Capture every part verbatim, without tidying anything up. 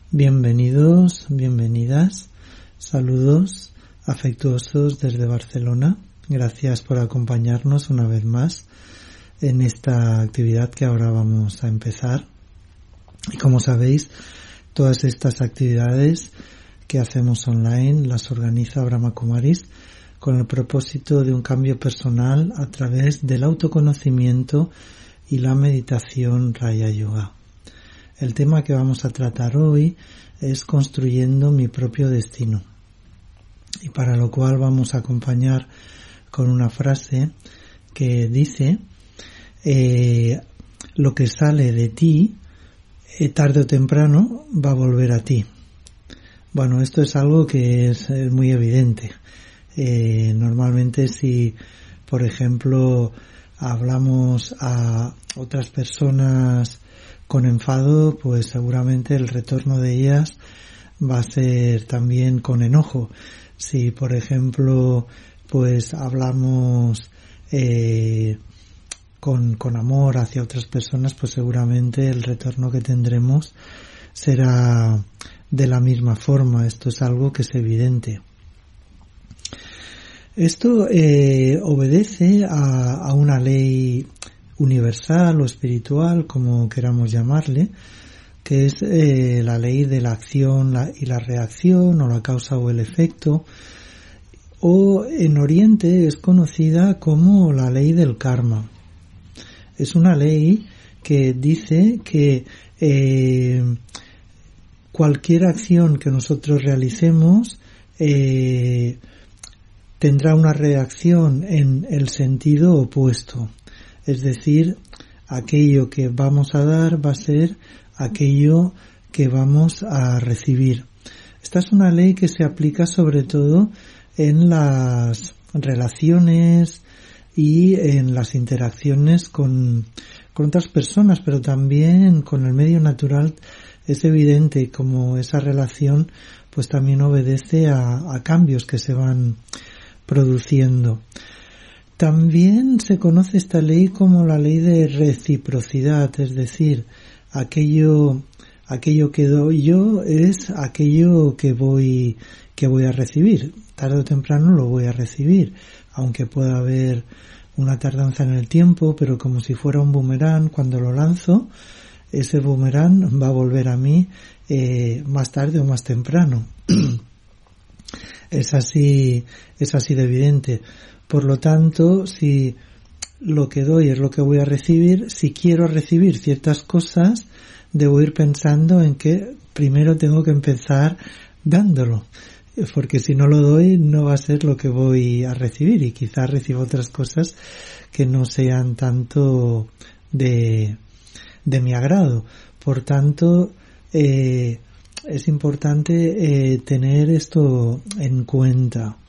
Bienvenidos, bienvenidas, saludos afectuosos desde Barcelona. Gracias por acompañarnos una vez más en esta actividad que ahora vamos a empezar. Y como sabéis, todas estas actividades que hacemos online las organiza Brahma Kumaris con el propósito de un cambio personal a través del autoconocimiento y la meditación Raya Yoga. El tema que vamos a tratar hoy es construyendo mi propio destino, y para lo cual vamos a acompañar con una frase que dice eh, lo que sale de ti eh, tarde o temprano va a volver a ti. Bueno, esto es algo que es, es muy evidente. Eh, normalmente si, por ejemplo, hablamos a otras personas con enfado, pues seguramente el retorno de ellas va a ser también con enojo. Si, por ejemplo, pues hablamos eh, con, con amor hacia otras personas, pues seguramente el retorno que tendremos será de la misma forma. Esto es algo que es evidente. Esto eh, obedece a, a una ley universal o espiritual, como queramos llamarle, que es eh, la ley de la acción la, y la reacción, o la causa o el efecto, o en Oriente es conocida como la ley del karma. Es una ley que dice que eh, cualquier acción que nosotros realicemos eh, tendrá una reacción en el sentido opuesto. Es decir, aquello que vamos a dar va a ser aquello que vamos a recibir. Esta es una ley que se aplica sobre todo en las relaciones y en las interacciones con, con otras personas, pero también con el medio natural. Es evidente como esa relación pues también obedece a, a cambios que se van produciendo. También se conoce esta ley como la ley de reciprocidad, es decir, aquello, aquello que doy yo es aquello que voy, que voy a recibir. Tarde o temprano lo voy a recibir, aunque pueda haber una tardanza en el tiempo, pero como si fuera un boomerang, cuando lo lanzo, ese boomerang va a volver a mí eh, más tarde o más temprano. Es así, es así de evidente. Por lo tanto, si lo que doy es lo que voy a recibir, si quiero recibir ciertas cosas, debo ir pensando en que primero tengo que empezar dándolo, porque si no lo doy no va a ser lo que voy a recibir, y quizás recibo otras cosas que no sean tanto de, de mi agrado. Por tanto, eh, es importante eh, tener esto en cuenta.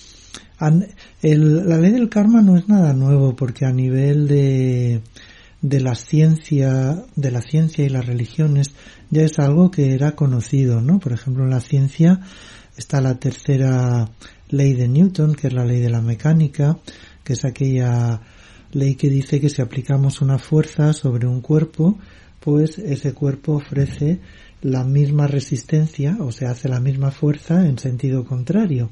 El, la ley del karma no es nada nuevo, porque a nivel de, de la ciencia, de la ciencia y las religiones ya es algo que era conocido, ¿no? Por ejemplo, en la ciencia está la tercera ley de Newton, que es la ley de la mecánica, que es aquella ley que dice que si aplicamos una fuerza sobre un cuerpo, pues ese cuerpo ofrece la misma resistencia, o sea, hace la misma fuerza en sentido contrario.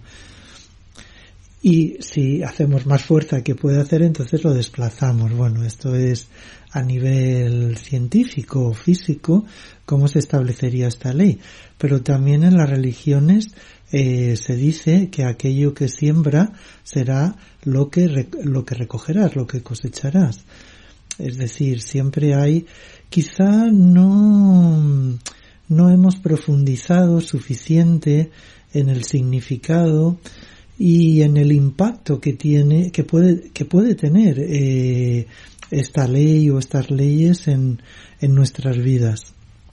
Y si hacemos más fuerza que puede hacer, entonces lo desplazamos. Bueno, esto es a nivel científico o físico, cómo se establecería esta ley. Pero también en las religiones eh, se dice que aquello que siembra será lo que, lo que recogerás, lo que cosecharás. Es decir, siempre hay, quizá no, no hemos profundizado suficiente en el significado y en el impacto que tiene, que puede, que puede tener eh, esta ley o estas leyes en, en nuestras vidas.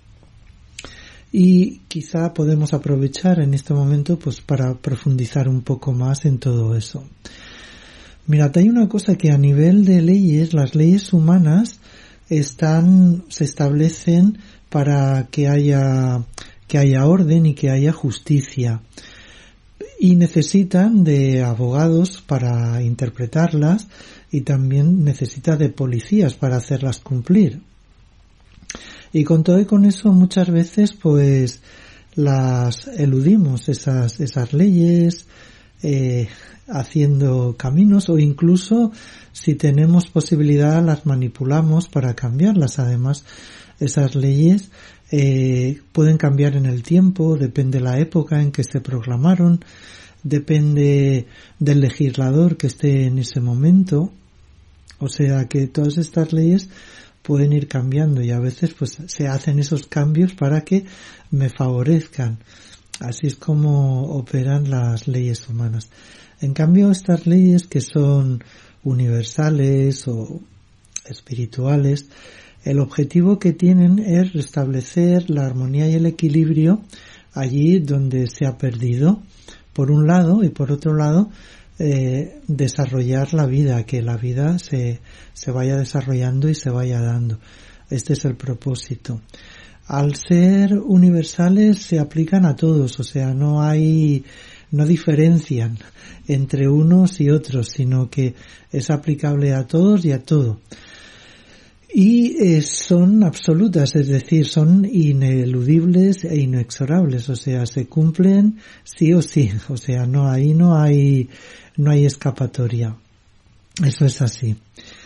Y quizá podemos aprovechar en este momento pues para profundizar un poco más en todo eso. Mirad, hay una cosa que a nivel de leyes, las leyes humanas están, se establecen para que haya, que haya orden y que haya justicia. Y necesitan de abogados para interpretarlas, y también necesita de policías para hacerlas cumplir. Y con todo y con eso muchas veces pues las eludimos, esas, esas leyes, eh, haciendo caminos, o incluso si tenemos posibilidad las manipulamos para cambiarlas. Además, esas leyes eh, pueden cambiar en el tiempo, depende de la época en que se proclamaron, depende del legislador que esté en ese momento. O sea que todas estas leyes pueden ir cambiando y a veces pues se hacen esos cambios para que me favorezcan. Así es como operan las leyes humanas. En cambio, estas leyes que son universales o espirituales, el objetivo que tienen es restablecer la armonía y el equilibrio allí donde se ha perdido, por un lado, y por otro lado, eh, desarrollar la vida, que la vida se, se vaya desarrollando y se vaya dando. Este es el propósito. Al ser universales se aplican a todos, o sea, no hay, no diferencian entre unos y otros, sino que es aplicable a todos y a todo. Y eh, son absolutas, es decir, son ineludibles e inexorables, o sea, se cumplen sí o sí, o sea, no, ahí no hay, no hay escapatoria. Eso es así.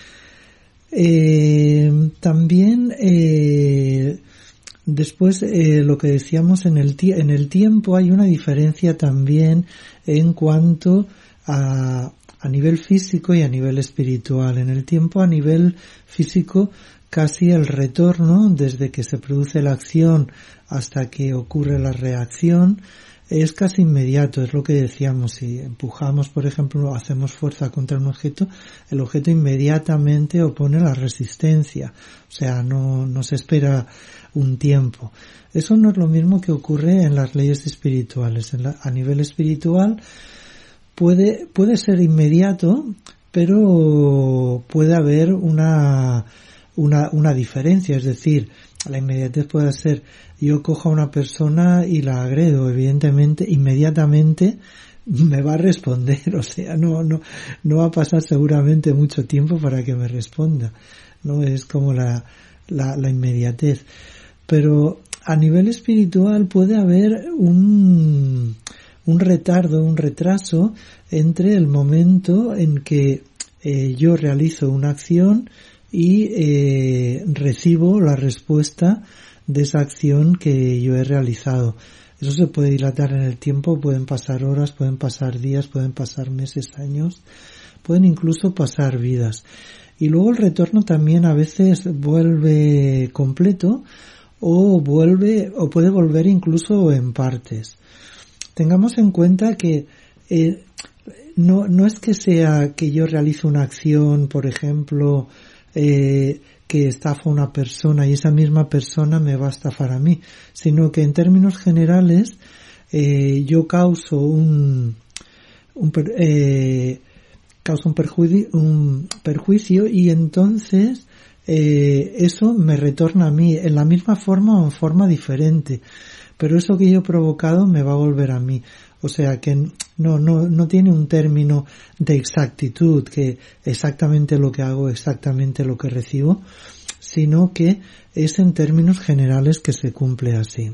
Eh, también, eh, después, eh, lo que decíamos en el, en el tiempo hay una diferencia también en cuanto a, a nivel físico y a nivel espiritual. En el tiempo, a nivel físico, casi el retorno, desde que se produce la acción hasta que ocurre la reacción, es casi inmediato. Es lo que decíamos, si empujamos, por ejemplo, hacemos fuerza contra un objeto, el objeto inmediatamente opone la resistencia, o sea, no, no se espera un tiempo. Eso no es lo mismo que ocurre en las leyes espirituales. En la, a nivel espiritual puede, puede ser inmediato, pero puede haber una, una, una diferencia, es decir, la inmediatez puede ser, yo cojo a una persona y la agredo, evidentemente, inmediatamente me va a responder, o sea, no, no, no va a pasar seguramente mucho tiempo para que me responda, no es como la, la, la inmediatez. Pero a nivel espiritual puede haber un, un retardo, un retraso entre el momento en que eh, yo realizo una acción y eh, recibo la respuesta de esa acción que yo he realizado. Eso se puede dilatar en el tiempo, pueden pasar horas, pueden pasar días, pueden pasar meses, años, pueden incluso pasar vidas. Y luego el retorno también a veces vuelve completo o vuelve o puede volver incluso en partes. Tengamos en cuenta que eh, no no es que sea que yo realizo una acción, por ejemplo, eh, que estafa a una persona y esa misma persona me va a estafar a mí, sino que en términos generales eh, yo causo un un eh, causo un perjuicio, un perjuicio y entonces eh, eso me retorna a mí en la misma forma o en forma diferente, pero eso que yo he provocado me va a volver a mí. O sea que no, no, no tiene un término de exactitud, que exactamente lo que hago, exactamente lo que recibo, sino que es en términos generales que se cumple así.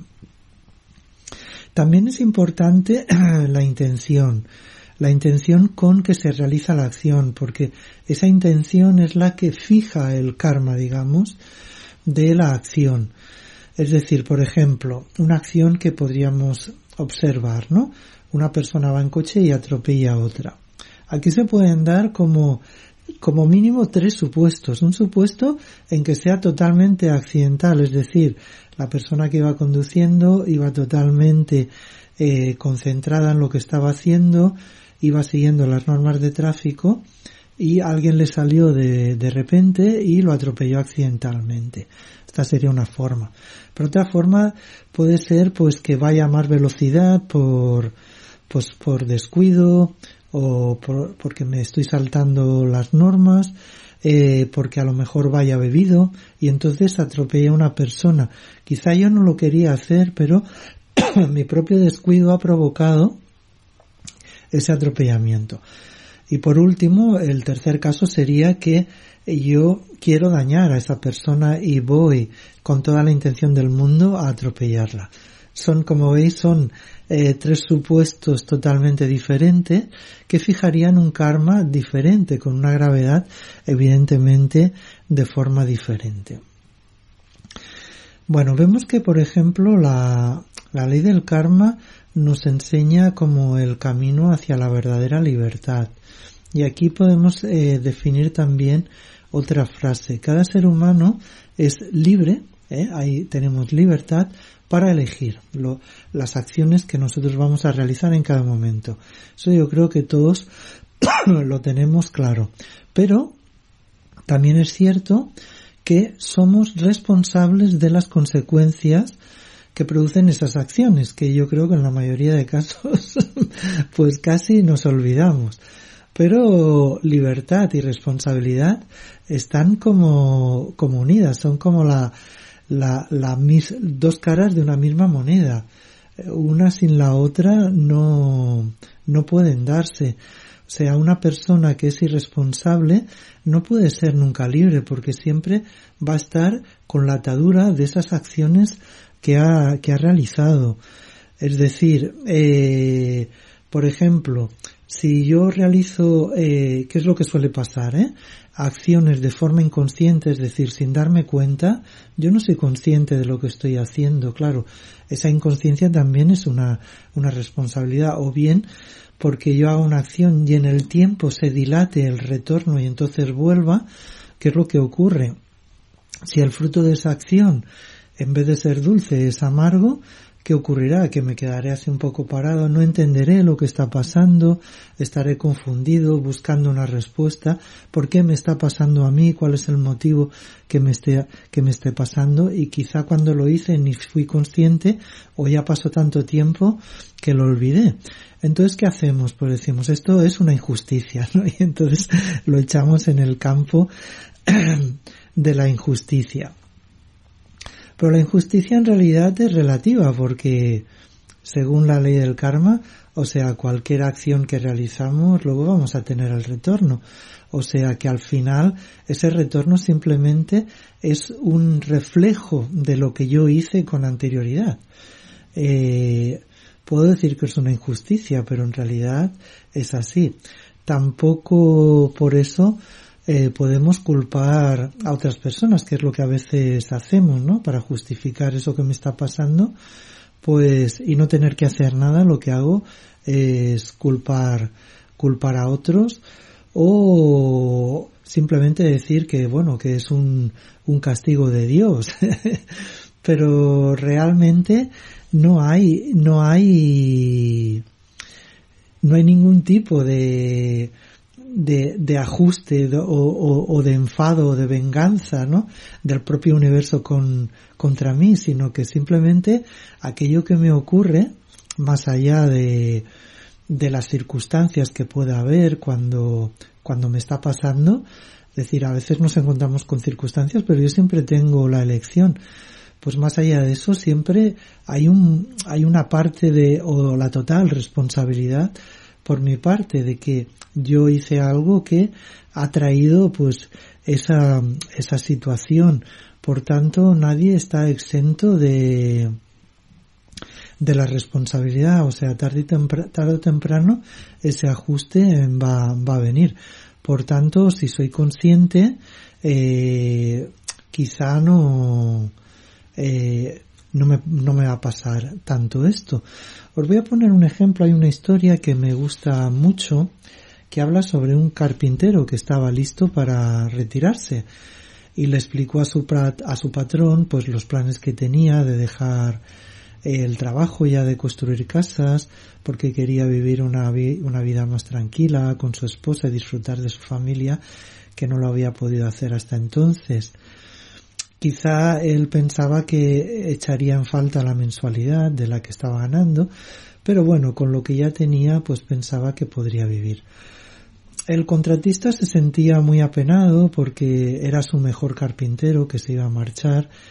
También es importante la intención, la intención con que se realiza la acción, porque esa intención es la que fija el karma, digamos, de la acción. Es decir, por ejemplo, una acción que podríamos observar, ¿no? Una persona va en coche y atropella a otra. Aquí se pueden dar como, como mínimo tres supuestos. Un supuesto en que sea totalmente accidental, es decir, la persona que iba conduciendo iba totalmente eh, concentrada en lo que estaba haciendo, iba siguiendo las normas de tráfico y alguien le salió de, de repente y lo atropelló accidentalmente. Esta sería una forma. Pero otra forma puede ser pues que vaya a más velocidad por pues por descuido o por, porque me estoy saltando las normas, eh, porque a lo mejor vaya bebido y entonces atropella a una persona. Quizá yo no lo quería hacer, pero mi propio descuido ha provocado ese atropellamiento. Y por último, el tercer caso sería que yo quiero dañar a esa persona y voy con toda la intención del mundo a atropellarla. Son, como veis, son eh, tres supuestos totalmente diferentes que fijarían un karma diferente, con una gravedad evidentemente de forma diferente. Bueno, vemos que, por ejemplo, la, la ley del karma nos enseña como el camino hacia la verdadera libertad. Y aquí podemos eh, definir también otra frase. Cada ser humano es libre, ¿eh? Ahí tenemos libertad para elegir lo, las acciones que nosotros vamos a realizar en cada momento. Eso yo creo que todos lo tenemos claro. Pero también es cierto que somos responsables de las consecuencias que producen esas acciones, que yo creo que en la mayoría de casos pues casi nos olvidamos. Pero libertad y responsabilidad están como, como unidas, son como la, la, la mis, dos caras de una misma moneda. Una sin la otra no, no pueden darse. O sea, una persona que es irresponsable no puede ser nunca libre, porque siempre va a estar con la atadura de esas acciones que ha, que ha realizado. Es decir, eh, por ejemplo, si yo realizo, eh, ¿qué es lo que suele pasar, eh? Acciones de forma inconsciente, es decir, sin darme cuenta, yo no soy consciente de lo que estoy haciendo. Claro, esa inconsciencia también es una, una responsabilidad, o bien porque yo hago una acción y en el tiempo se dilate el retorno y entonces vuelva. ¿Qué es lo que ocurre? Si el fruto de esa acción, en vez de ser dulce, es amargo, ¿qué ocurrirá? Que me quedaré así un poco parado, no entenderé lo que está pasando, estaré confundido, buscando una respuesta. ¿Por qué me está pasando a mí? ¿Cuál es el motivo que me esté, que me esté pasando? Y quizá cuando lo hice ni fui consciente, o ya pasó tanto tiempo que lo olvidé. Entonces, ¿qué hacemos? Pues decimos, esto es una injusticia, ¿no? Y entonces lo echamos en el campo de la injusticia. Pero la injusticia en realidad es relativa, porque según la ley del karma, o sea, cualquier acción que realizamos, luego vamos a tener el retorno. O sea que al final ese retorno simplemente es un reflejo de lo que yo hice con anterioridad. Eh, puedo decir que es una injusticia, pero en realidad es así. Tampoco por eso Eh, podemos culpar a otras personas, que es lo que a veces hacemos, ¿no? Para justificar eso que me está pasando, pues, y no tener que hacer nada, lo que hago es culpar, culpar a otros, o simplemente decir que, bueno, que es un, un castigo de Dios. Pero realmente no hay, no hay, no hay ningún tipo de, de, de ajuste de, o, o, o de enfado o de venganza, ¿no? Del propio universo con, contra mí, sino que simplemente aquello que me ocurre, más allá de, de las circunstancias que pueda haber cuando, cuando me está pasando, es decir, a veces nos encontramos con circunstancias, pero yo siempre tengo la elección. Pues más allá de eso, siempre hay un, hay una parte de, o la total responsabilidad por mi parte, de que yo hice algo que ha traído pues esa, esa situación. Por tanto, nadie está exento de, de la responsabilidad. O sea, tarde y temprano, tarde o temprano ese ajuste va, va a venir. Por tanto, si soy consciente, eh, quizá no, eh, no me, no me va a pasar tanto esto. Os voy a poner un ejemplo. Hay una historia que me gusta mucho, que habla sobre un carpintero que estaba listo para retirarse y le explicó a su, a su patrón pues los planes que tenía de dejar el trabajo, ya de construir casas, porque quería vivir una, una vida más tranquila con su esposa y disfrutar de su familia, que no lo había podido hacer hasta entonces. Quizá él pensaba que echaría en falta la mensualidad de la que estaba ganando, pero bueno, con lo que ya tenía, pues pensaba que podría vivir. El contratista se sentía muy apenado porque era su mejor carpintero que se iba a marchar,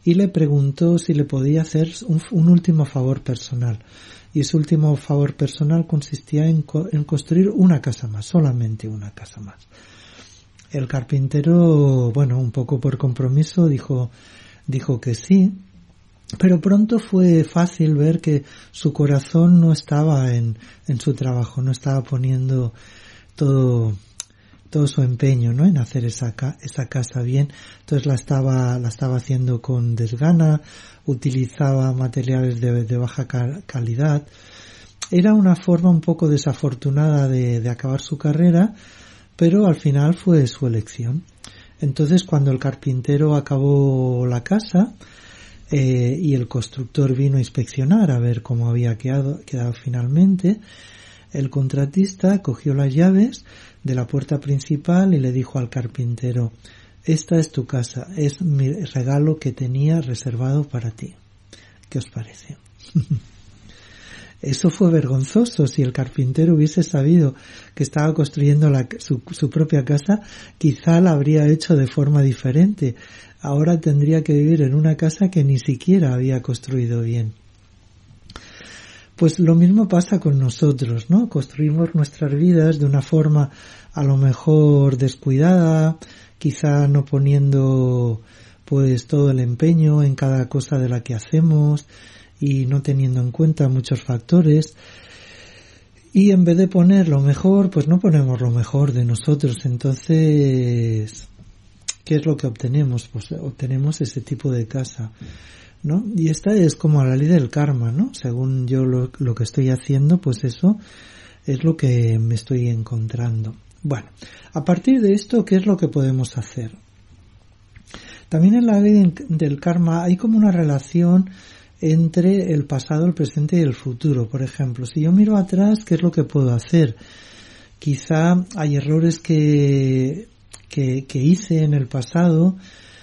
y le preguntó si le podía hacer un, un último favor personal. Y ese último favor personal consistía en, co- en construir una casa más, solamente una casa más. El carpintero, bueno, un poco por compromiso, dijo, dijo que sí, pero pronto fue fácil ver que su corazón no estaba en, en su trabajo, no estaba poniendo todo, todo su empeño, ¿no?, en hacer esa, ca- esa casa bien. Entonces la estaba, la estaba haciendo con desgana, utilizaba materiales de, de baja ca- calidad. Era una forma un poco desafortunada de, de acabar su carrera, pero al final fue su elección. Entonces, cuando el carpintero acabó la casa, eh, y el constructor vino a inspeccionar a ver cómo había quedado, quedado finalmente, el contratista cogió las llaves de la puerta principal y le dijo al carpintero: esta es tu casa, es mi regalo que tenía reservado para ti. ¿Qué os parece? Eso fue vergonzoso. Si el carpintero hubiese sabido que estaba construyendo la, su, su propia casa, quizá la habría hecho de forma diferente. Ahora tendría que vivir en una casa que ni siquiera había construido bien. Pues lo mismo pasa con nosotros, ¿no? Construimos nuestras vidas de una forma a lo mejor descuidada, quizá no poniendo pues todo el empeño en cada cosa de la que hacemos y no teniendo en cuenta muchos factores. Y en vez de poner lo mejor, pues no ponemos lo mejor de nosotros. Entonces, ¿qué es lo que obtenemos? Pues obtenemos ese tipo de casa, ¿no? Y esta es como la ley del karma, ¿no? Según yo lo, lo que estoy haciendo, pues eso es lo que me estoy encontrando. Bueno, a partir de esto, ¿qué es lo que podemos hacer? También en la ley del karma hay como una relación entre el pasado, el presente y el futuro. Por ejemplo, si yo miro atrás, ¿qué es lo que puedo hacer? Quizá hay errores que, que, que hice en el pasado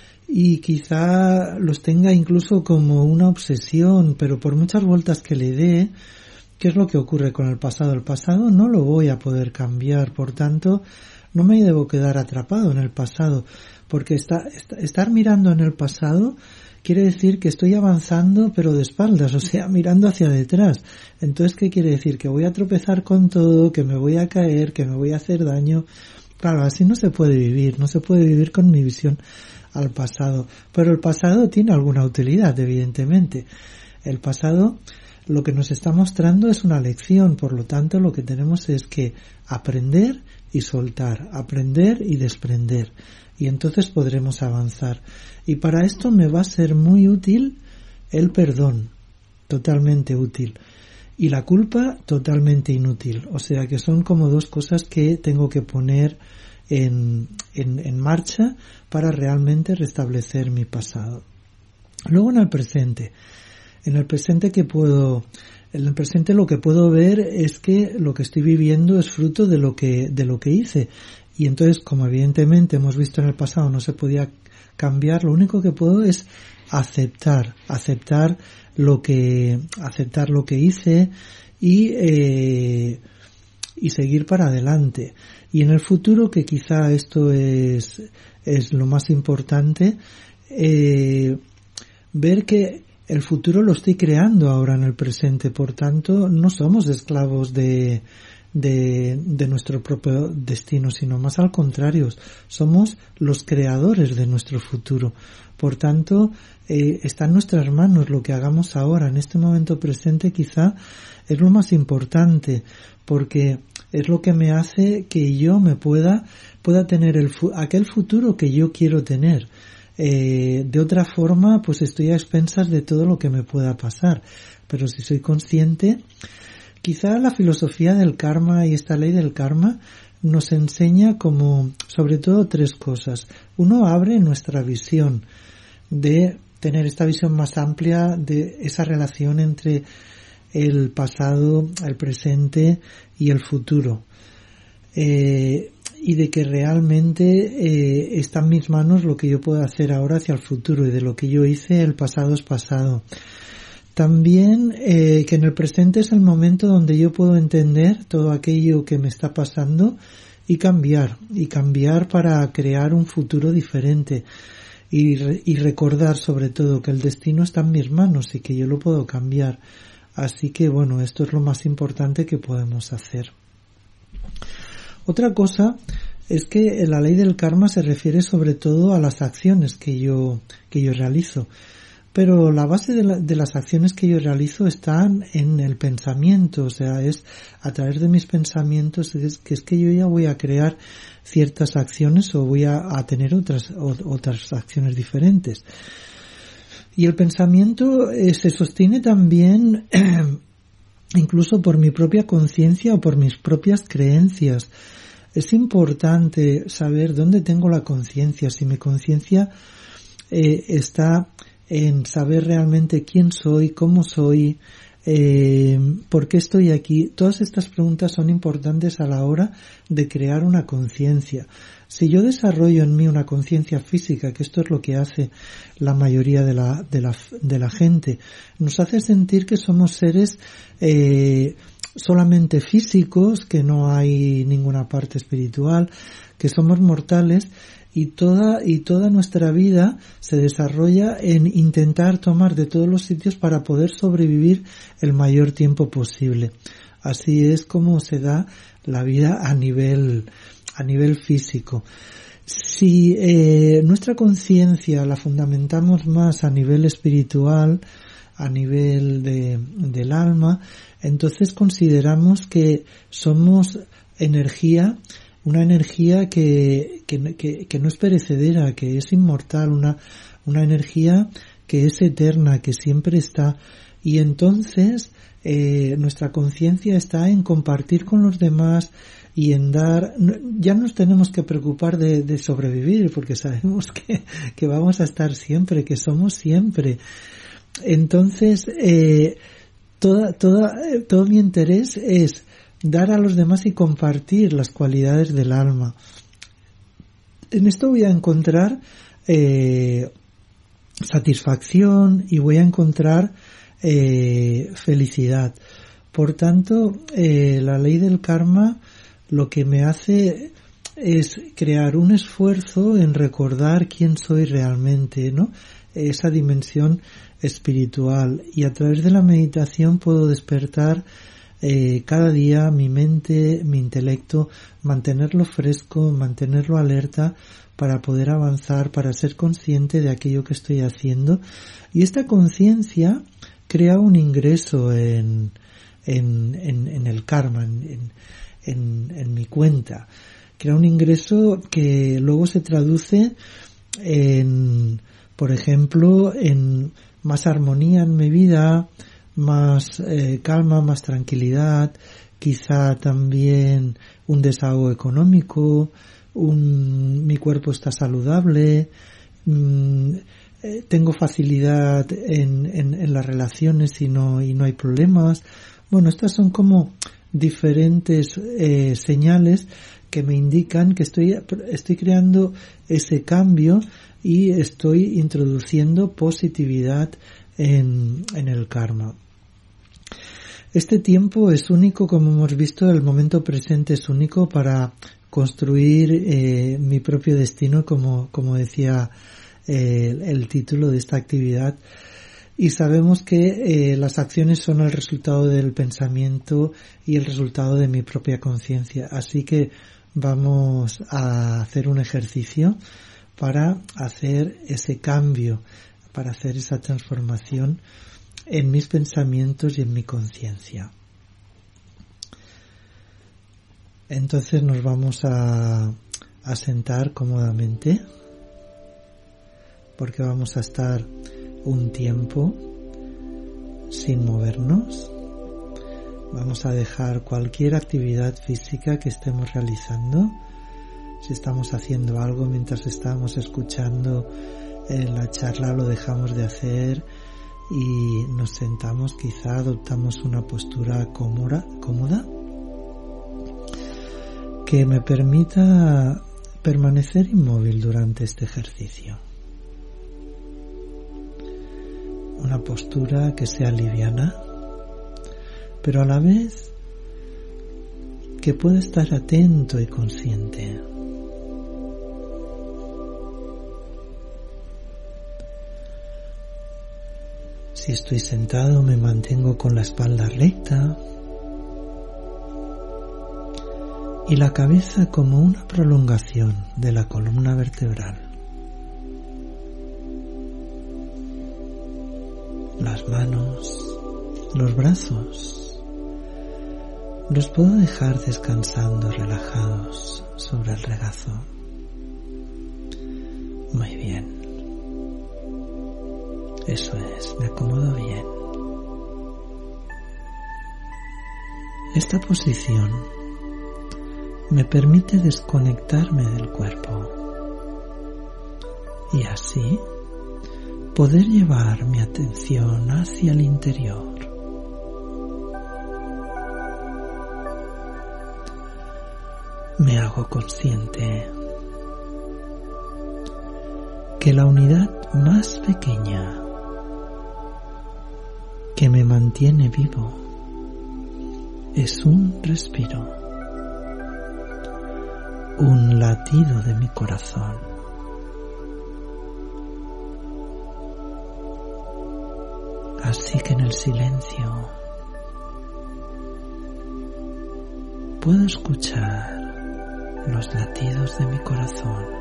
y quizá los tenga incluso como una obsesión, pero por muchas vueltas que le dé, ¿qué es lo que ocurre con el pasado? El pasado no lo voy a poder cambiar, por tanto, no me debo quedar atrapado en el pasado, porque está, está, estar mirando en el pasado quiere decir que estoy avanzando pero de espaldas, o sea, mirando hacia detrás. Entonces, ¿qué quiere decir? Que voy a tropezar con todo, que me voy a caer, que me voy a hacer daño. Claro, así no se puede vivir, no se puede vivir con mi visión al pasado. Pero el pasado tiene alguna utilidad, evidentemente. El pasado lo que nos está mostrando es una lección, por lo tanto lo que tenemos es que aprender y soltar, aprender y desprender. Y entonces podremos avanzar. Y para esto me va a ser muy útil el perdón, totalmente útil. Y la culpa, totalmente inútil. O sea que son como dos cosas que tengo que poner en, en, en marcha para realmente restablecer mi pasado. Luego en el presente. En el presente que puedo, en el presente lo que puedo ver es que lo que estoy viviendo es fruto de lo que, de lo que hice. Y entonces, como evidentemente hemos visto en el pasado no se podía cambiar, lo único que puedo es aceptar, aceptar lo que, aceptar lo que hice y, eh, y seguir para adelante. Y en el futuro, que quizá esto es, es lo más importante, eh, ver que el futuro lo estoy creando ahora en el presente, por tanto, no somos esclavos de, de, de nuestro propio destino, sino más al contrario, somos los creadores de nuestro futuro. Por tanto, eh, está en nuestras manos lo que hagamos ahora, en este momento presente, quizá es lo más importante, porque es lo que me hace que yo me pueda, pueda tener el, aquel futuro que yo quiero tener. Eh, de otra forma, pues estoy a expensas de todo lo que me pueda pasar. Pero si soy consciente, quizá la filosofía del karma y esta ley del karma nos enseña como, sobre todo, tres cosas. Uno, abre nuestra visión de tener esta visión más amplia de esa relación entre el pasado, el presente y el futuro. Eh, y de que realmente eh, está en mis manos lo que yo puedo hacer ahora hacia el futuro, y de lo que yo hice el pasado es pasado. También eh, que en el presente es el momento donde yo puedo entender todo aquello que me está pasando y cambiar, y cambiar para crear un futuro diferente. y, re, y recordar sobre todo que el destino está en mis manos y que yo lo puedo cambiar. Así que bueno, esto es lo más importante que podemos hacer. Otra cosa es que la ley del karma se refiere sobre todo a las acciones que yo, que yo realizo. Pero la base de, la, de las acciones que yo realizo están en el pensamiento, o sea, es a través de mis pensamientos, es que es que yo ya voy a crear ciertas acciones o voy a, a tener otras, o, otras acciones diferentes. Y el pensamiento eh, se sostiene también eh, incluso por mi propia conciencia o por mis propias creencias. Es importante saber dónde tengo la conciencia, si mi conciencia eh, está en saber realmente quién soy, cómo soy, eh, por qué estoy aquí. Todas estas preguntas son importantes a la hora de crear una conciencia. Si yo desarrollo en mí una conciencia física, que esto es lo que hace la mayoría de la, de la, de la gente, nos hace sentir que somos seres eh, solamente físicos, que no hay ninguna parte espiritual, que somos mortales, y toda y toda nuestra vida se desarrolla en intentar tomar de todos los sitios para poder sobrevivir el mayor tiempo posible. Así es como se da la vida a nivel a nivel físico. Si eh, nuestra conciencia la fundamentamos más a nivel espiritual, a nivel de, del alma, entonces consideramos que somos energía, una energía que, que, que, que no es perecedera, que es inmortal, una, una energía que es eterna, que siempre está. Y entonces eh, nuestra conciencia está en compartir con los demás y en dar. Ya nos tenemos que preocupar de, de sobrevivir, porque sabemos que, que vamos a estar siempre, que somos siempre. Entonces, eh, toda, toda, todo mi interés es dar a los demás y compartir las cualidades del alma. En esto voy a encontrar eh, satisfacción y voy a encontrar eh, felicidad. Por tanto, eh, la ley del karma lo que me hace es crear un esfuerzo en recordar quién soy realmente, ¿no? Esa dimensión espiritual, y a través de la meditación puedo despertar Eh, cada día mi mente, mi intelecto, mantenerlo fresco, mantenerlo alerta para poder avanzar, para ser consciente de aquello que estoy haciendo. Y esta conciencia crea un ingreso en, en, en, en el karma, en, en, en mi cuenta. Crea un ingreso que luego se traduce en, por ejemplo, en más armonía en mi vida, más eh, calma, más tranquilidad, quizá también un desahogo económico, un, mi cuerpo está saludable, mmm, eh, tengo facilidad en, en, en las relaciones y no, y no hay problemas. Bueno, estas son como diferentes eh, señales que me indican que estoy, estoy creando ese cambio y estoy introduciendo positividad en, en el karma. Este tiempo es único, como hemos visto, el momento presente es único para construir eh, mi propio destino, como, como decía eh, el, el título de esta actividad. Y sabemos que eh, las acciones son el resultado del pensamiento y el resultado de mi propia conciencia. Así que vamos a hacer un ejercicio para hacer ese cambio, para hacer esa transformación en mis pensamientos y en mi conciencia. Entonces nos vamos a, a sentar cómodamente, porque vamos a estar un tiempo sin movernos. Vamos a dejar cualquier actividad física que estemos realizando. Si estamos haciendo algo mientras estamos escuchando eh, la charla, lo dejamos de hacer y nos sentamos, quizá adoptamos una postura cómoda, cómoda que me permita permanecer inmóvil durante este ejercicio. Una postura que sea liviana, pero a la vez que pueda estar atento y consciente. Si estoy sentado, me mantengo con la espalda recta y la cabeza como una prolongación de la columna vertebral. Las manos, los brazos, los puedo dejar descansando relajados sobre el regazo. Muy bien. Eso es, me acomodo bien. Esta posición me permite desconectarme del cuerpo y así poder llevar mi atención hacia el interior. Me hago consciente que la unidad más pequeña que me mantiene vivo es un respiro, un latido de mi corazón. Así que en el silencio puedo escuchar los latidos de mi corazón.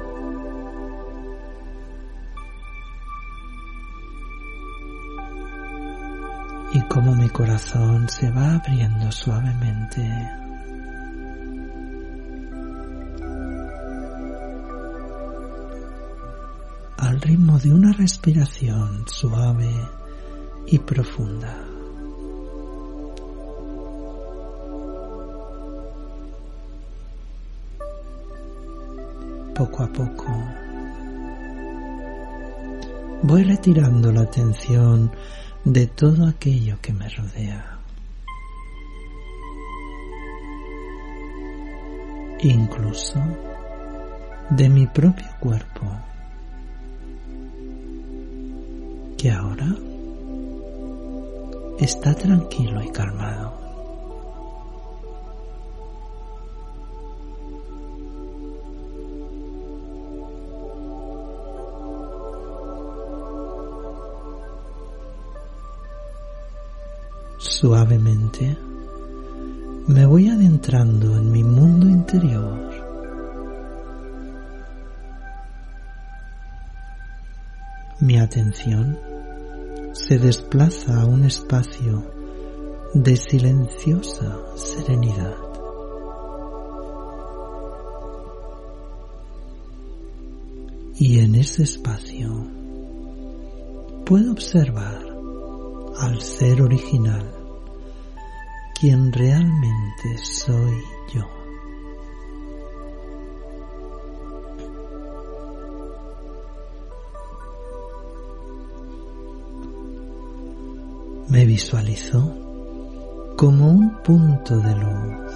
Y cómo mi corazón se va abriendo suavemente. Al ritmo de una respiración suave y profunda. Poco a poco voy retirando la atención de todo aquello que me rodea, incluso de mi propio cuerpo, que ahora está tranquilo y calmado. Suavemente me voy adentrando en mi mundo interior. Mi atención se desplaza a un espacio de silenciosa serenidad. Y en ese espacio puedo observar al ser original, quien realmente soy yo. Me visualizo como un punto de luz.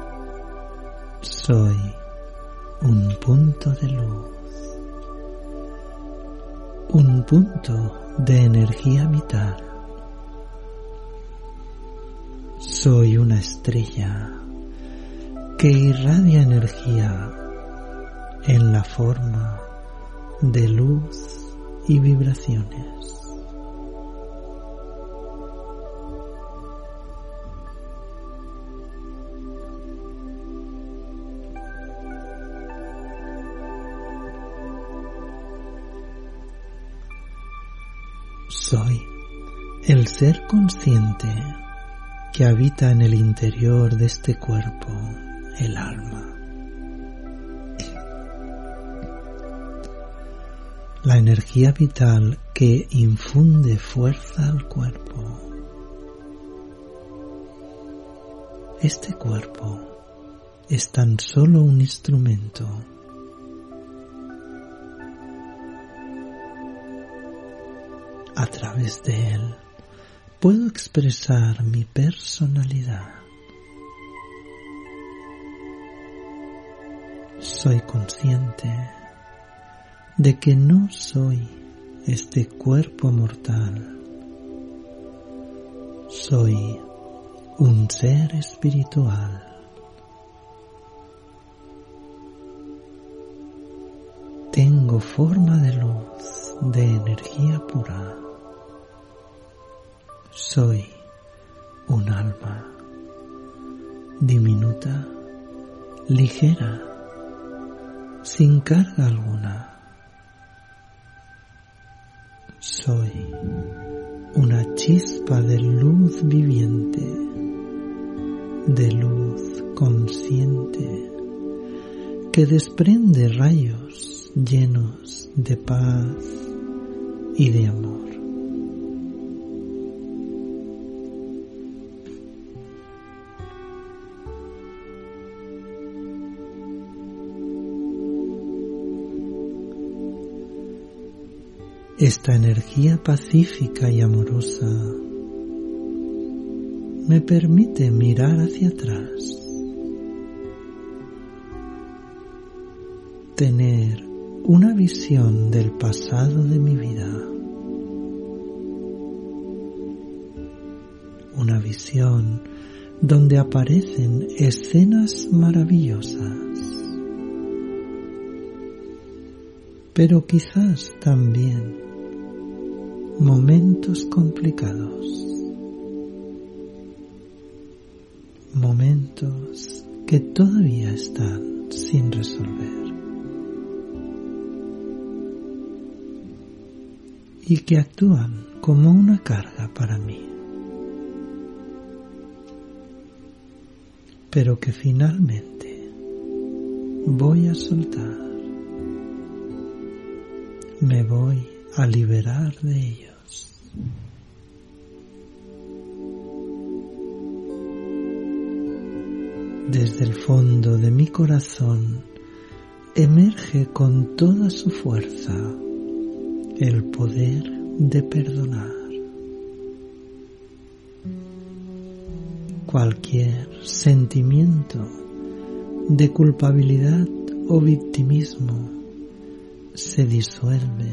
Soy un punto de luz. Un punto de energía vital. Soy una estrella que irradia energía en la forma de luz y vibraciones. Soy el ser consciente que habita en el interior de este cuerpo, el alma. La energía vital que infunde fuerza al cuerpo. Este cuerpo es tan solo un instrumento. A través de él puedo expresar mi personalidad. Soy consciente de que no soy este cuerpo mortal. Soy un ser espiritual. Tengo forma de luz, de energía pura. Soy un alma diminuta, ligera, sin carga alguna. Soy una chispa de luz viviente, de luz consciente, que desprende rayos llenos de paz y de amor. Esta energía pacífica y amorosa me permite mirar hacia atrás, tener una visión del pasado de mi vida, una visión donde aparecen escenas maravillosas, pero quizás también momentos complicados, momentos que todavía están sin resolver y que actúan como una carga para mí, pero que finalmente voy a soltar, me voy a liberar de ellos. Desde el fondo de mi corazón emerge con toda su fuerza el poder de perdonar. Cualquier sentimiento de culpabilidad o victimismo se disuelve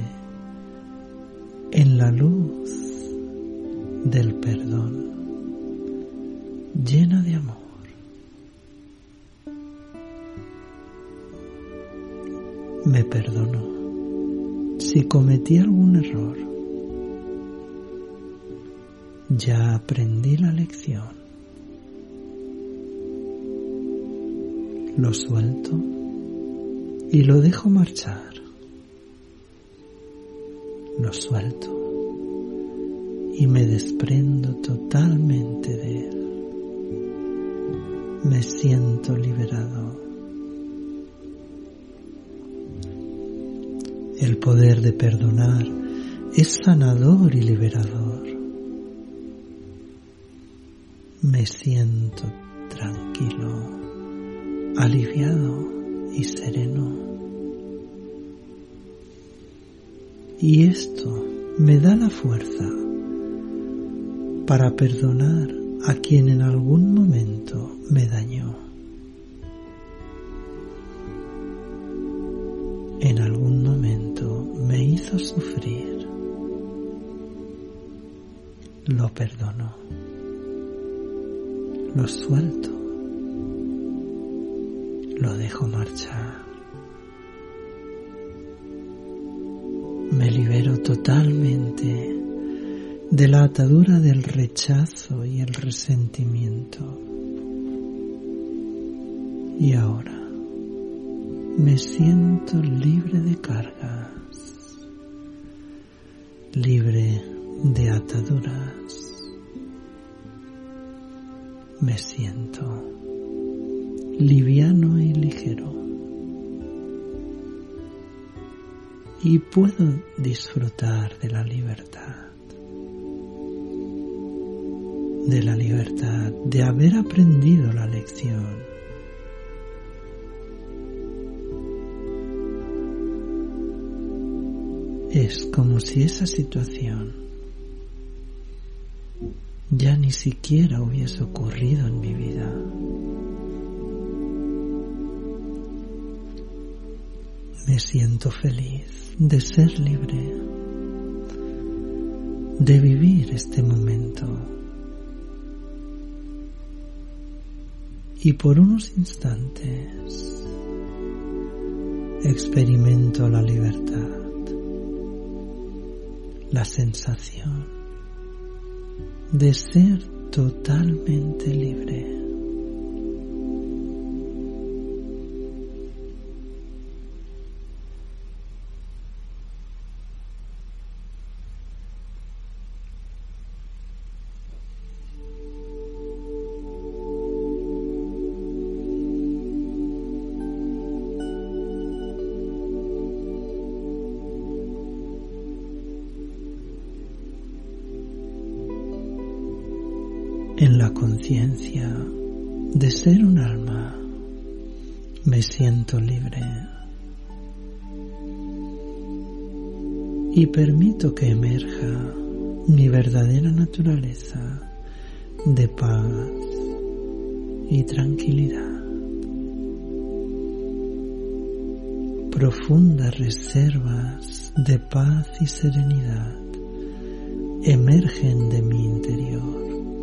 en la luz del perdón, llena de amor. Me perdono si cometí algún error. Ya aprendí la lección. Lo suelto y lo dejo marchar. Lo suelto y me desprendo totalmente de él. Me siento liberado. El poder de perdonar es sanador y liberador. Me siento tranquilo, aliviado y sereno. Y esto me da la fuerza para perdonar a quien en algún momento me dañó. En algún momento me hizo sufrir. Lo perdono. Lo suelto. Lo dejo marchar. Me libero totalmente de la atadura del rechazo y el resentimiento. Y ahora me siento libre de cargas, libre de ataduras. Me siento liviano y ligero. Y puedo disfrutar de la libertad, de la libertad de haber aprendido la lección. Es como si esa situación ya ni siquiera hubiese ocurrido en mi vida. Me siento feliz de ser libre, de vivir este momento. Y por unos instantes experimento la libertad, la sensación de ser totalmente libre. En la conciencia de ser un alma, me siento libre y permito que emerja mi verdadera naturaleza de paz y tranquilidad. Profundas reservas de paz y serenidad emergen de mi interior.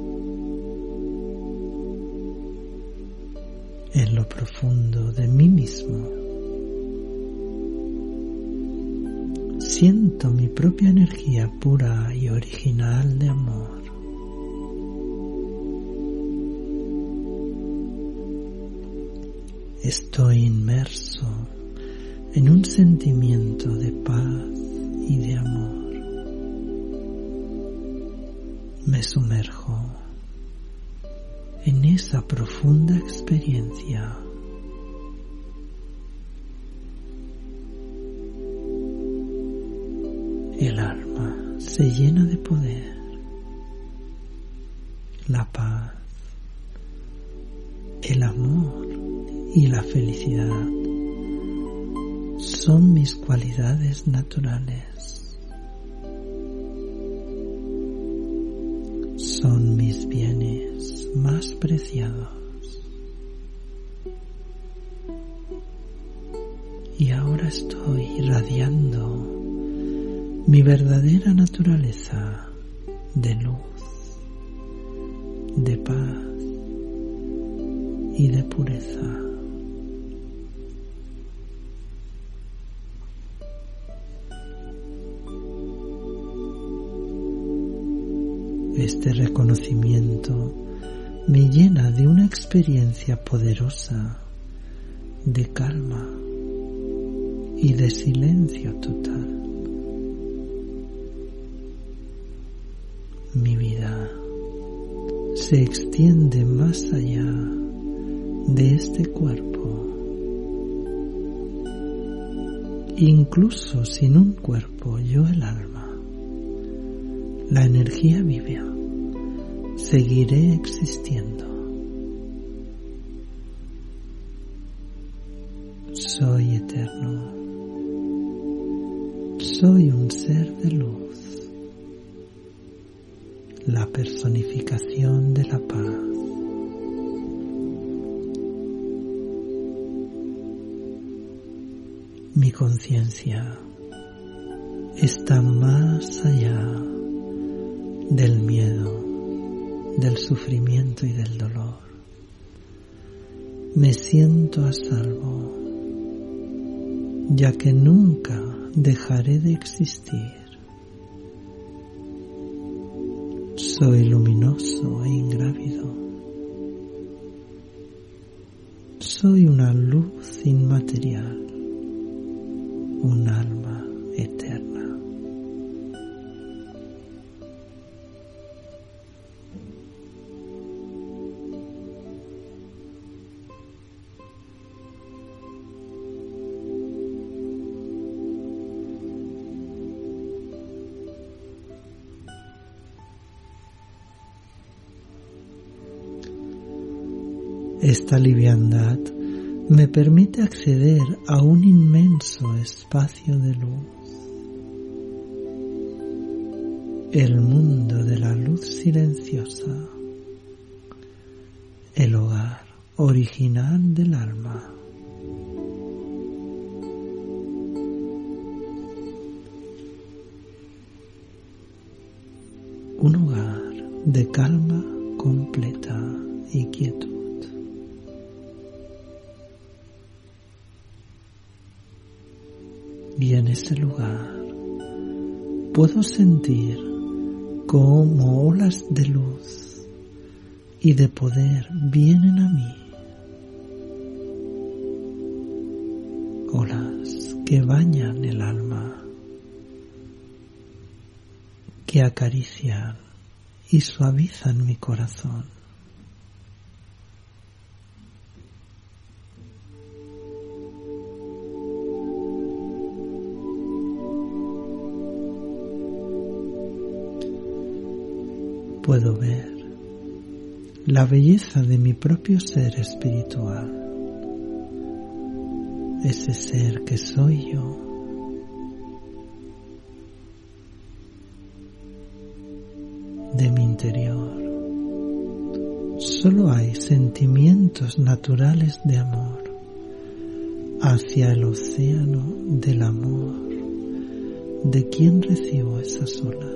En lo profundo de mí mismo, siento mi propia energía pura y original de amor. Estoy inmerso en un sentimiento de paz y de amor. Me sumerjo en esa profunda experiencia. El alma se llena de poder. La paz, el amor y la felicidad son mis cualidades naturales. Son mis bienes más preciados. Y ahora estoy irradiando mi verdadera naturaleza de luz, de paz y de pureza. Este reconocimiento me llena de una experiencia poderosa de calma y de silencio total. Mi vida se extiende más allá de este cuerpo. Incluso sin un cuerpo, yo el alma, la energía viva, seguiré existiendo. Soy eterno. Soy un ser de luz, la personificación de la paz. Mi conciencia está más allá del miedo, del sufrimiento y del dolor. Me siento a salvo, ya que nunca dejaré de existir. Soy luminoso e ingrávido. Soy una luz inmaterial, un alma eterna. Esta liviandad me permite acceder a un inmenso espacio de luz, el mundo de la luz silenciosa, el hogar original del alma. Un hogar de calma completa y quietud. Y en ese lugar puedo sentir como olas de luz y de poder vienen a mí. Olas que bañan el alma, que acarician y suavizan mi corazón. Puedo ver la belleza de mi propio ser espiritual, ese ser que soy yo. De mi interior solo hay sentimientos naturales de amor hacia el océano del amor de quien recibo esas olas.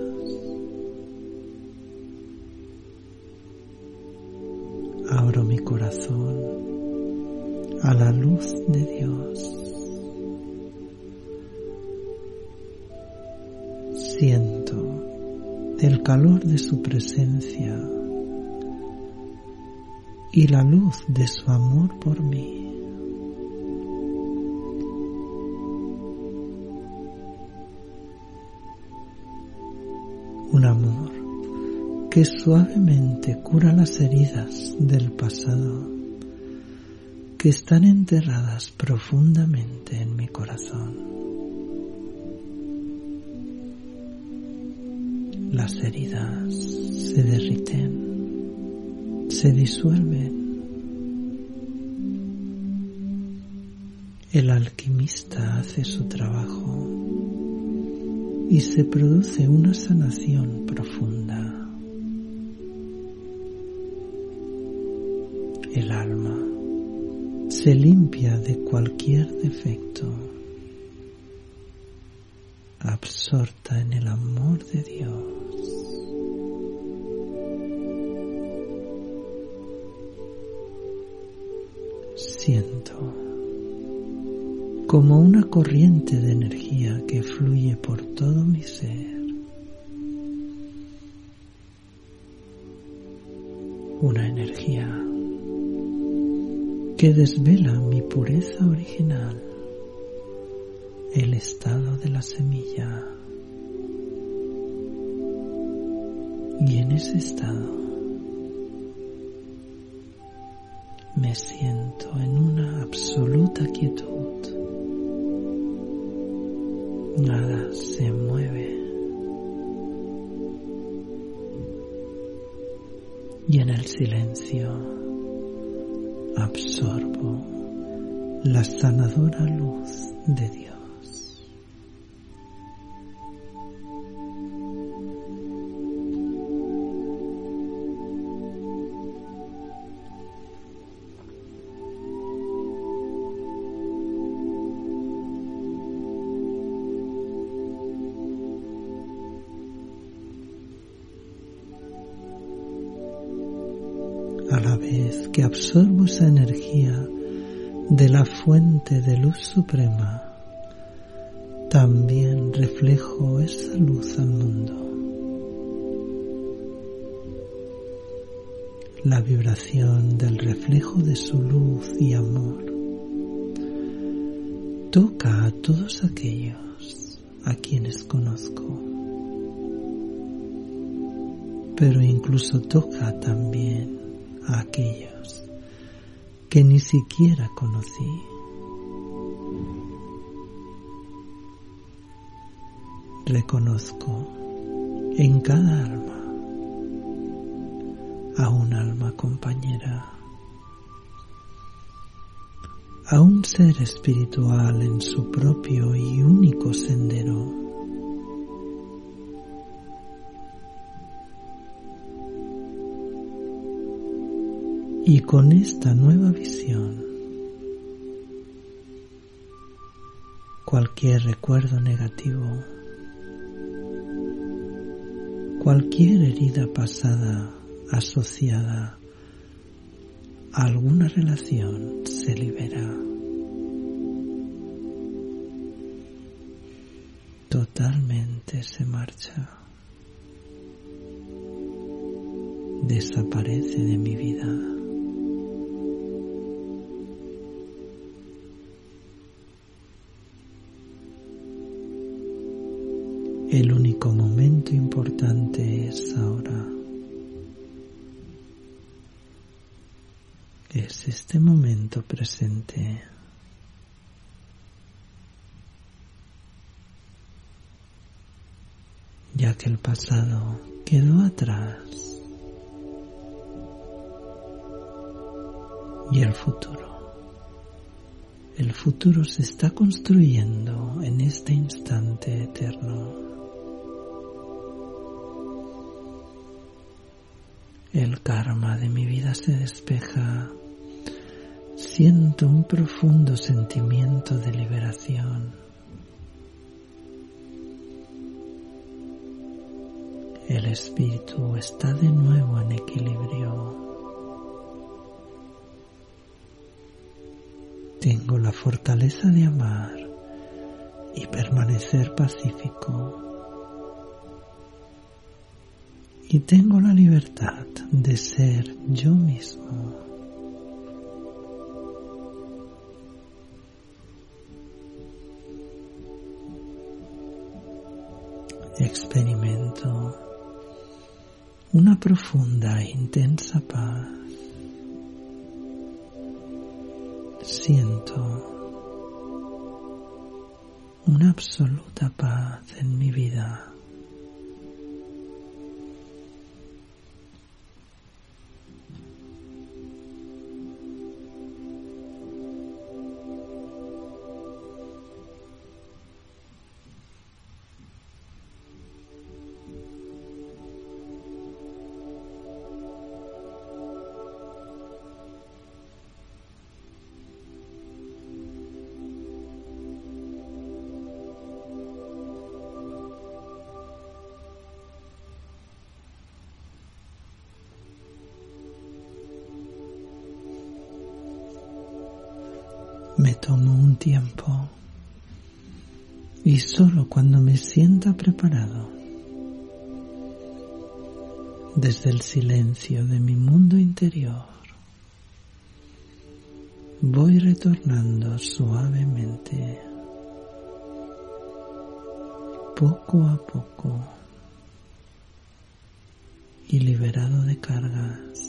Abro mi corazón a la luz de Dios. Siento el calor de su presencia y la luz de su amor por mí. Un amor que suavemente cura las heridas del pasado que están enterradas profundamente en mi corazón. Las heridas se derriten, se disuelven. El alquimista hace su trabajo y se produce una sanación profunda. El alma se limpia de cualquier defecto, absorta en el amor de Dios. Siento como una corriente de energía que fluye por todo mi ser. Una energía que desvela mi pureza original, el estado de la semilla. Y en ese estado me siento en una absoluta quietud. Nada se mueve. Y en el silencio absorbo la sanadora luz de Dios. A la vez que absorbo esa energía de la fuente de luz suprema, también reflejo esa luz al mundo. La vibración del reflejo de su luz y amor toca a todos aquellos a quienes conozco, pero incluso toca también a aquellos que ni siquiera conocí. Reconozco en cada alma a un alma compañera, a un ser espiritual en su propio y único sendero. Y con esta nueva visión, cualquier recuerdo negativo, cualquier herida pasada asociada a alguna relación se libera. Totalmente se marcha. desaparece de mi vida. El único momento importante es ahora. Es este momento presente. Ya que el pasado quedó atrás y el futuro, el futuro se está construyendo en este instante eterno. El karma de mi vida se despeja. Siento un profundo sentimiento de liberación. El espíritu está de nuevo en equilibrio. Tengo la fortaleza de amar y permanecer pacífico. Y tengo la libertad de ser yo mismo. Experimento una profunda e intensa paz. Siento una absoluta paz en mi vida. Me tomo un tiempo y solo cuando me sienta preparado, desde el silencio de mi mundo interior, voy retornando suavemente, poco a poco y liberado de cargas.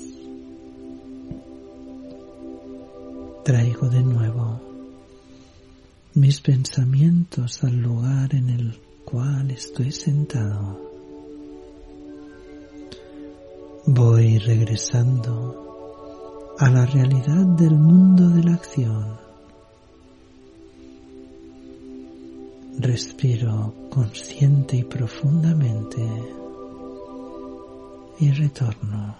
Traigo de nuevo mis pensamientos al lugar en el cual estoy sentado. Voy regresando a la realidad del mundo de la acción. Respiro consciente y profundamente y retorno,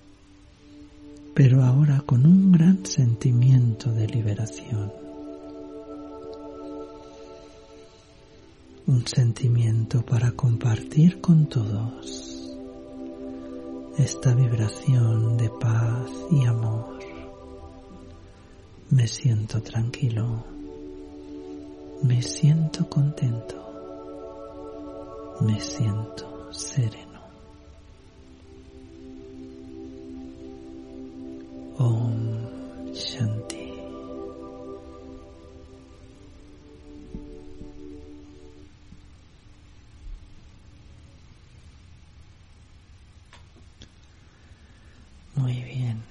pero ahora con un gran sentimiento de liberación. Un sentimiento para compartir con todos esta vibración de paz y amor. Me siento tranquilo, me siento contento, me siento sereno. Om Shanti. Muy bien.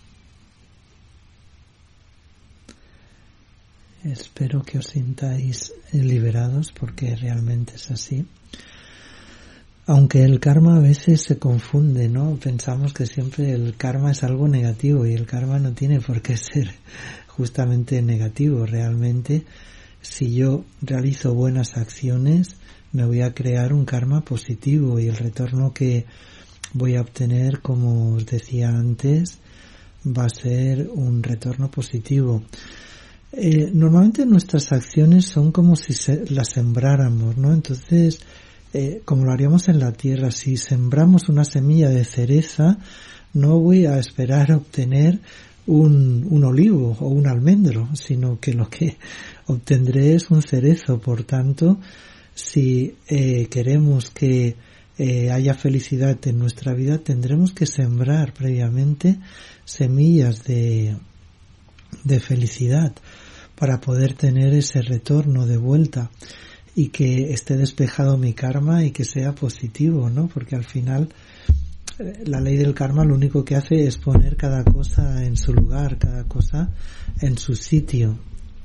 Espero que os sintáis liberados porque realmente es así. Aunque el karma a veces se confunde, ¿no? Pensamos que siempre el karma es algo negativo y el karma no tiene por qué ser justamente negativo. Realmente, si yo realizo buenas acciones, me voy a crear un karma positivo y el retorno que voy a obtener, como os decía antes, va a ser un retorno positivo. Eh, normalmente nuestras acciones son como si se, las sembráramos, ¿no? Entonces, eh, como lo haríamos en la tierra, si sembramos una semilla de cereza, no voy a esperar obtener un, un olivo o un almendro, sino que lo que obtendré es un cerezo. Por tanto, si eh, queremos que eh, haya felicidad en nuestra vida, tendremos que sembrar previamente semillas de, de felicidad para poder tener ese retorno de vuelta y que esté despejado mi karma y que sea positivo, ¿no? Porque al final la ley del karma lo único que hace es poner cada cosa en su lugar, cada cosa en su sitio.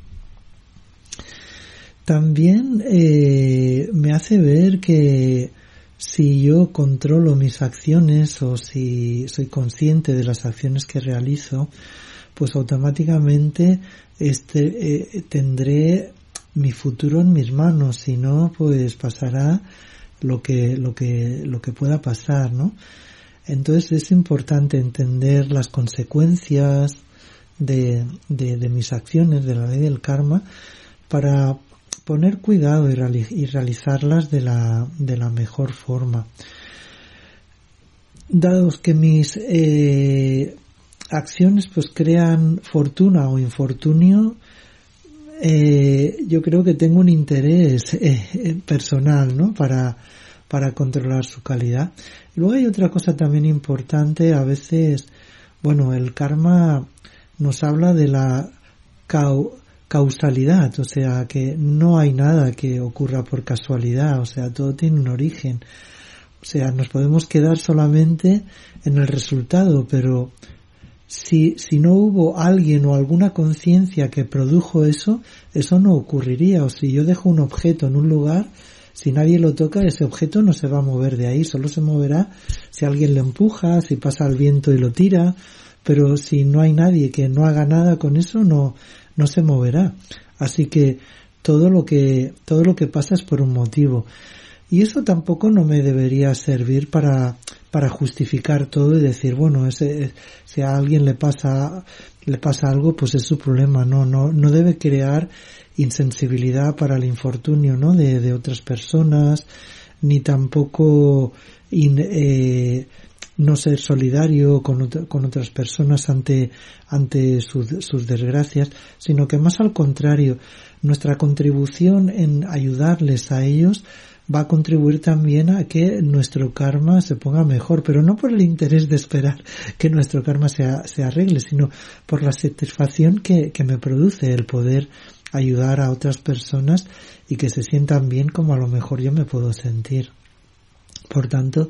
También eh, me hace ver que si yo controlo mis acciones o si soy consciente de las acciones que realizo, pues automáticamente este, eh, tendré mi futuro en mis manos. Si no, pues pasará lo que lo que lo que pueda pasar, ¿no? Entonces es importante entender las consecuencias de, de, de mis acciones, de la ley del karma, para poner cuidado y, reali- y realizarlas de la, de la mejor forma. Dados que mis eh, acciones pues crean fortuna o infortunio, eh, yo creo que tengo un interés eh, personal, ¿no? Para, para controlar su calidad. Y luego hay otra cosa también importante, a veces, bueno, el karma nos habla de la cau- causalidad, o sea, que no hay nada que ocurra por casualidad, o sea, todo tiene un origen. O sea, nos podemos quedar solamente en el resultado, pero si, si no hubo alguien o alguna conciencia que produjo eso, eso no ocurriría. O si yo dejo un objeto en un lugar, si nadie lo toca, ese objeto no se va a mover de ahí, solo se moverá si alguien lo empuja, si pasa el viento y lo tira, pero si no hay nadie que no haga nada con eso, no, no se moverá. Así que todo lo que, todo lo que pasa es por un motivo. Y eso tampoco no me debería servir para, para justificar todo y decir, bueno, ese, si a alguien le pasa, le pasa algo, pues es su problema. No, no, no debe crear insensibilidad para el infortunio, ¿no? De, de otras personas, ni tampoco, in, eh, no ser solidario con, otro, con otras personas ante, ante sus, sus desgracias, sino que más al contrario, nuestra contribución en ayudarles a ellos va a contribuir también a que nuestro karma se ponga mejor, pero no por el interés de esperar que nuestro karma se, se arregle, sino por la satisfacción que, que me produce el poder ayudar a otras personas y que se sientan bien como a lo mejor yo me puedo sentir. Por tanto,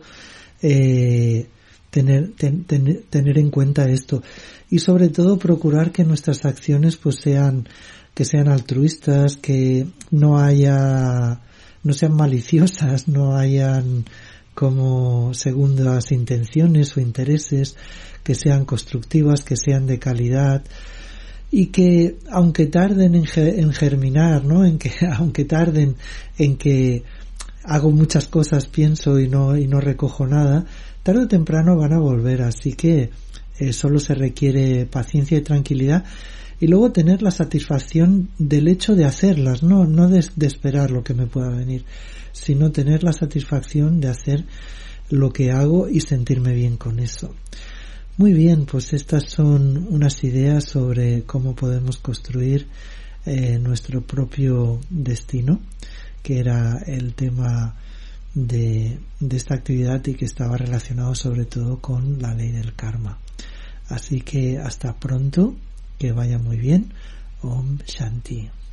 eh, tener, ten, ten, tener en cuenta esto y sobre todo procurar que nuestras acciones pues sean, que sean altruistas, que no haya, no sean maliciosas, no hayan como segundas intenciones o intereses, que sean constructivas, que sean de calidad y que aunque tarden en, en germinar, ¿no? En que aunque tarden en que hago muchas cosas, pienso y no y no recojo nada, tarde o temprano van a volver, así que eh, solo se requiere paciencia y tranquilidad y luego tener la satisfacción del hecho de hacerlas, no no de, de esperar lo que me pueda venir, sino tener la satisfacción de hacer lo que hago y sentirme bien con eso. Muy bien, pues estas son unas ideas sobre cómo podemos construir eh, nuestro propio destino, que era el tema de, de esta actividad y que estaba relacionado sobre todo con la ley del karma. Así que hasta pronto, que vaya muy bien. Om Shanti.